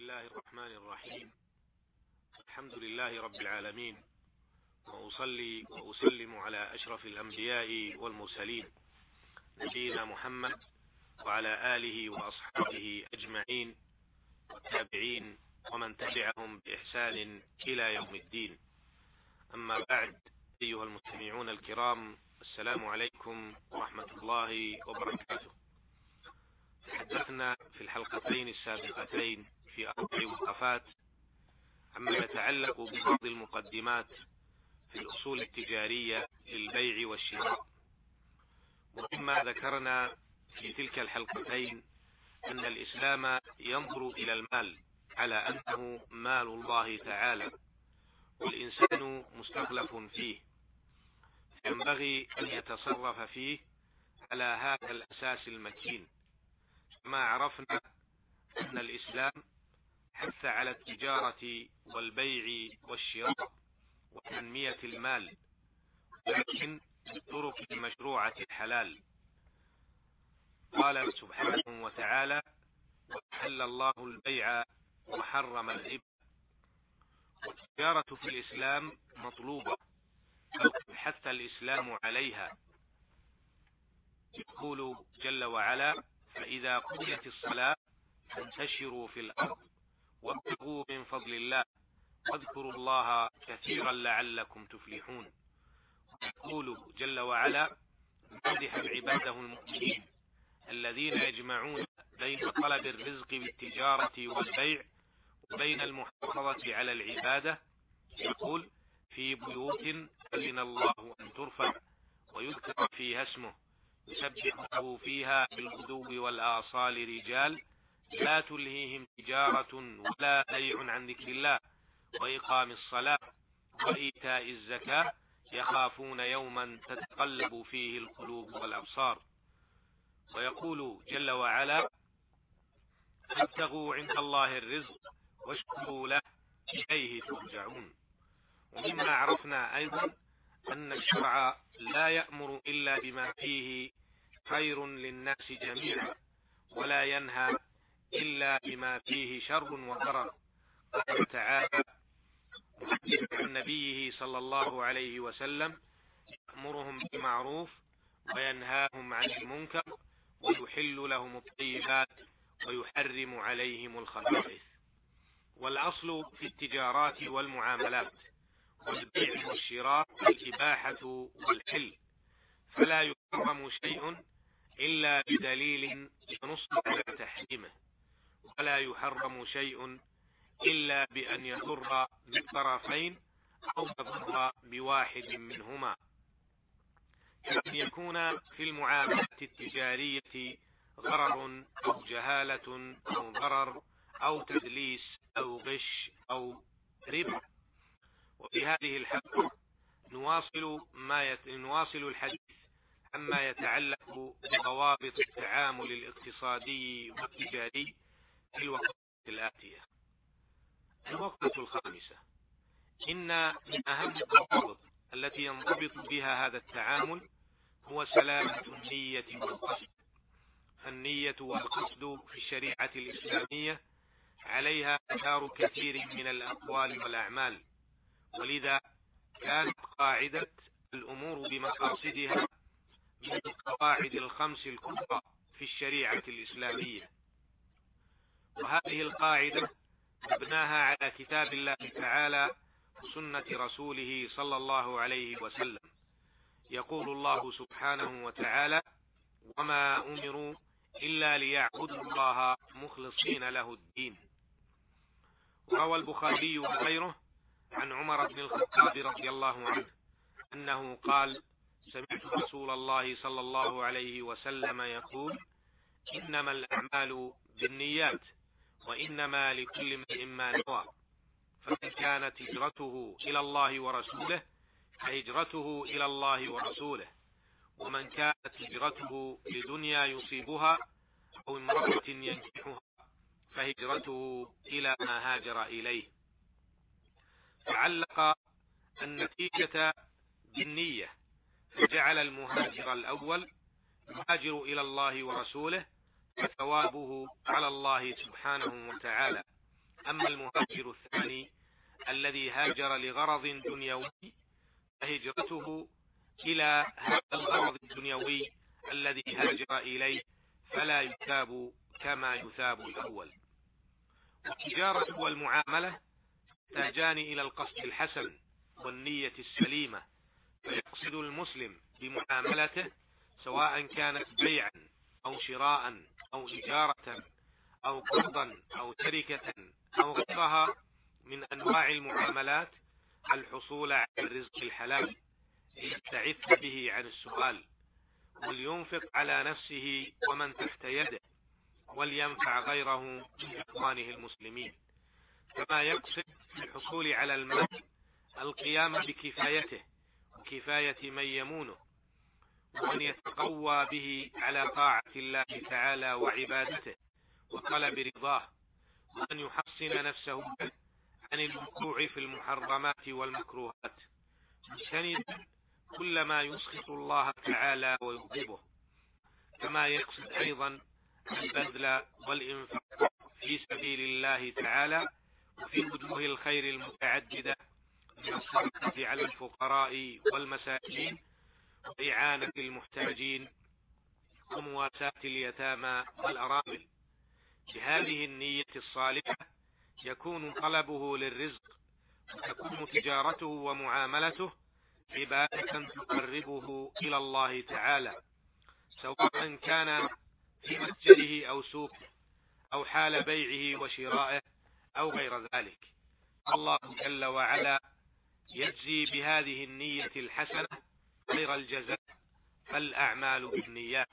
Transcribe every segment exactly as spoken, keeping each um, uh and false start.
الله الرحمن الرحيم. الحمد لله رب العالمين، وأصلي وأسلم على أشرف الأنبياء والمرسلين نبينا محمد وعلى آله وأصحابه أجمعين والتابعين ومن تبعهم بإحسان إلى يوم الدين. أما بعد، أيها المستمعون الكرام، السلام عليكم ورحمة الله وبركاته. تحدثنا في الحلقتين السابقتين في أربع وقفات عما يتعلق ببعض المقدمات في الأصول التجارية للبيع والشراء. ومما ذكرنا في تلك الحلقتين أن الإسلام ينظر إلى المال على أنه مال الله تعالى، والإنسان مستخلف فيه، ينبغي أن يتصرف فيه على هذا الأساس المتين. كما عرفنا أن الإسلام حث على التجارة والبيع والشراء وتنمية المال، لكن بالطرق المشروعة الحلال. قال سبحانه وتعالى: وأحل الله البيع وحرم الربا. والتجارة في الإسلام مطلوبة، فقد حث الإسلام عليها. يقول جل وعلا: فإذا قضيت الصلاة فانتشروا في الأرض وابتغوا من فضل الله واذكروا الله كثيرا لعلكم تفلحون. يقول جل وعلا مادحا عباده المؤمنين الذين يجمعون بين طلب الرزق بالتجارة والبيع وبين المحافظة على العبادة. يقول: في بيوت أذن الله أن ترفع ويذكر فيها اسمه يسبح له فيها بالغدو والآصال رجال لا تلهيهم تجارة ولا بيع عن ذكر الله وإقام الصلاة وإيتاء الزكاة يخافون يوما تتقلب فيه القلوب والأبصار. ويقول جل وعلا: فابتغوا عند الله الرزق واشكروا له إليه ترجعون. ومما عرفنا أيضا أن الشرع لا يأمر إلا بما فيه خير للناس جميعا، ولا ينهى إلا بما فيه شر وضرر. قال تعالى محدثا عن نبيه صلى الله عليه وسلم: يأمرهم بالمعروف وينهاهم عن المنكر ويحل لهم الطيبات ويحرم عليهم الخبائث. والأصل في التجارات والمعاملات والبيع والشراء الإباحة والحل، فلا يحرم شيء إلا بدليل ينص على تحريمه، ولا يحرم شيء إلا بأن يضر بالطرفين أو يضر بواحد منهما، كأن يكون في المعاملات التجارية غرر أو جهالة أو ضرر أو تدليس أو غش أو ربا. وفي هذه الحلقة نواصل ما يت... نواصل الحديث عما يتعلق بضوابط التعامل الاقتصادي والتجاري في الوقت الآتية. الوقفة الخامسة: إن من أهم الضوابط التي ينضبط بها هذا التعامل هو سلامة النية والقصد. النية والقصد في الشريعة الإسلامية عليها مدار كثير من الأقوال والأعمال، ولذا كانت قاعدة الأمور بمقاصدها من القواعد الخمس الكبرى في الشريعة الإسلامية. وهذه القاعدة مبناها على كتاب الله تعالى وسنة رسوله صلى الله عليه وسلم. يقول الله سبحانه وتعالى: وما أمروا إلا ليعبدوا الله مخلصين له الدين. وروى البخاري وغيره عن عمر بن الخطاب رضي الله عنه أنه قال: سمعت رسول الله صلى الله عليه وسلم يقول: إنما الأعمال بالنيات وإنما لكل امرئ ما نوى، فمن كانت هجرته إلى الله ورسوله فهجرته إلى الله ورسوله، ومن كانت هجرته لدنيا يصيبها أو امرأة ينكحها فهجرته إلى ما هاجر إليه. فعلق النتيجة بالنية، فجعل المهاجر الأول يهاجر إلى الله ورسوله فثوابه على الله سبحانه وتعالى، أما المهاجر الثاني الذي هاجر لغرض دنيوي فهجرته إلى هذا الغرض الدنيوي الذي هاجر إليه فلا يثاب كما يثاب الأول. والتجارة والمعاملة تحتاجان إلى القصد الحسن والنية السليمة، فيقصد المسلم بمعاملته سواء كانت بيعا أو شراء أو إجارة أو قرضا أو شركة أو غيرها من أنواع المعاملات الحصول على الرزق الحلال ليستعف به عن السؤال، ولينفق على نفسه ومن تحت يده، ولينفع غيره من إخوانه المسلمين. كما يقصد في الحصول على المال القيام بكفايته وكفاية من يمونه، وأن يتقوى به على طاعة الله تعالى وعبادته وطلب رضاه، وأن يحصن نفسه عن الوقوع في المحرمات والمكروهات، مجتنبا كل ما يسخط الله تعالى ويغضبه. كما يقصد أيضا البذل والإنفاق في سبيل الله تعالى وفي وجوه الخير المتعددة من الصدقة على الفقراء والمساكين وإعانة المحتاجين ومواساة اليتامى والأرامل. بهذه النية الصالحة يكون طلبه للرزق، وتكون تجارته ومعاملته عبادة تقربه إلى الله تعالى، سواء كان في مسجده أو سوقه أو حال بيعه وشرائه أو غير ذلك. الله جل وعلا يجزي بهذه النية الحسنة خير الجزاء، فالأعمال بالنيات.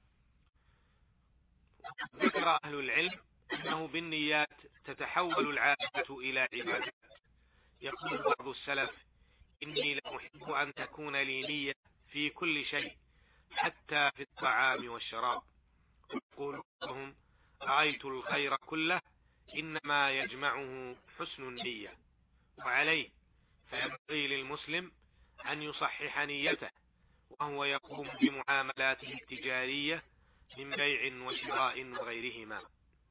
ذكر أهل العلم أنه بالنيات تتحول العادة إلى عبادة. يقول بعض السلف: إني لأحب أن تكون لي نية في كل شيء حتى في الطعام والشراب. يقول لهم: رأيت الخير كله إنما يجمعه حسن النية. وعليه فينبغي للمسلم أن يصحح نيته وهو يقوم بمعاملاته التجارية من بيع وشراء وغيرهما.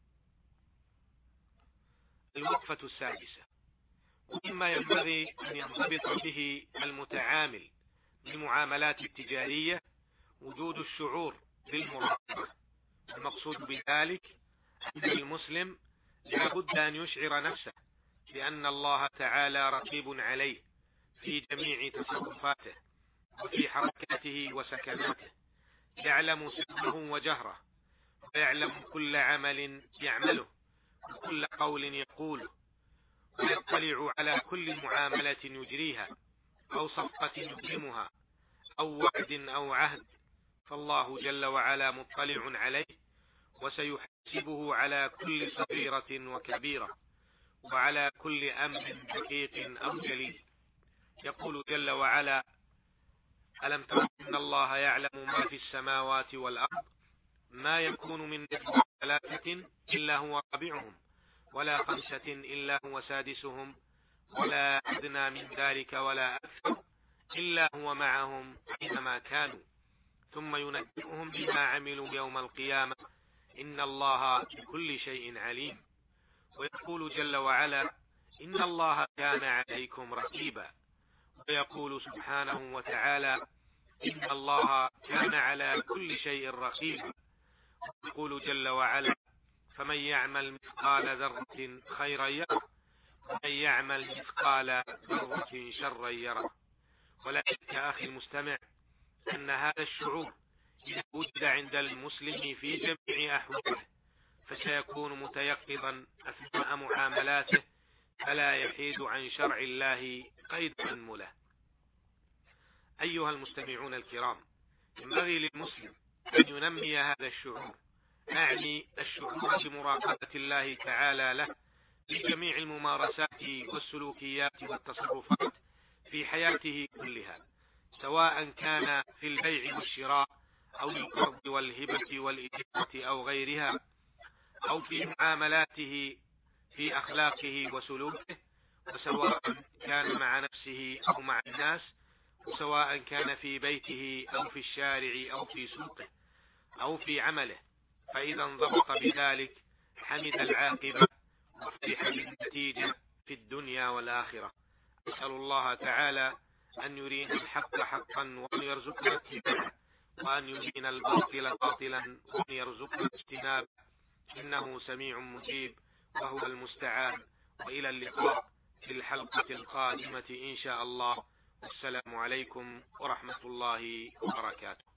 الوقفة السادسة: ومما ينبغي أن ينضبط به المتعامل بالمعاملات التجارية وجود الشعور بالمراقبة. المقصود بذلك أن المسلم لا بد أن يشعر نفسه بأن الله تعالى رقيب عليه في جميع تصرفاته وفي حركاته وسكناته، يعلم سره وجهره، ويعلم كل عمل يعمله وكل قول يقوله، ويطلع على كل معاملة يجريها أو صفقة يبرمها أو وعد أو عهد، فالله جل وعلا مطلع عليه وسيحاسبه على كل صغيرة وكبيرة وعلى كل أمر دقيق أو جليل. يقول جل وعلا: ألم تر أن الله يعلم ما في السماوات والأرض ما يكون من نجوى ثلاثة إلا هو رابعهم ولا خمسة إلا هو سادسهم ولا أدنى من ذلك ولا أكثر إلا هو معهم أينما كانوا ثم ينبئهم بما عملوا يوم القيامة إن الله بكل شيء عليم. ويقول جل وعلا: إن الله كان عليكم رقيبا. ويقول سبحانه وتعالى: إن الله كان على كل شيء رقيبا. ويقول جل وعلا: فمن يعمل مثقال ذرة خيرا يره ومن يعمل مثقال ذرة شرا يره. ولا شك أخي المستمع أن هذا الشعور إذا وجد عند المسلم في جميع أحواله فسيكون متيقظا أثناء معاملاته فلا يحيد عن شرع الله قيد أنمله. أيها المستمعون الكرام، ينبغي للمسلم أن ينمي هذا الشعور، أعني الشعور بمراقبة الله تعالى له في جميع الممارسات والسلوكيات والتصرفات في حياته كلها، سواء كان في البيع والشراء أو القرض والهبة والإجارة أو غيرها، أو في معاملاته في أخلاقه وسلوكه، وسواء كان مع نفسه أو مع الناس، وسواء كان في بيته أو في الشارع أو في سوقه أو في عمله. فإذا انضبط بذلك حمد العاقبة ونفرح بالنتيجة في الدنيا والآخرة. أسأل الله تعالى أن يرينا الحق حقا وأن يرزقنا اتباعه، وأن يرينا الباطل باطلا وأن يرزقنا اجتنابه، إنه سميع مجيب وهو المستعان. وإلى اللقاء في الحلقة القادمة إن شاء الله. والسلام عليكم ورحمة الله وبركاته.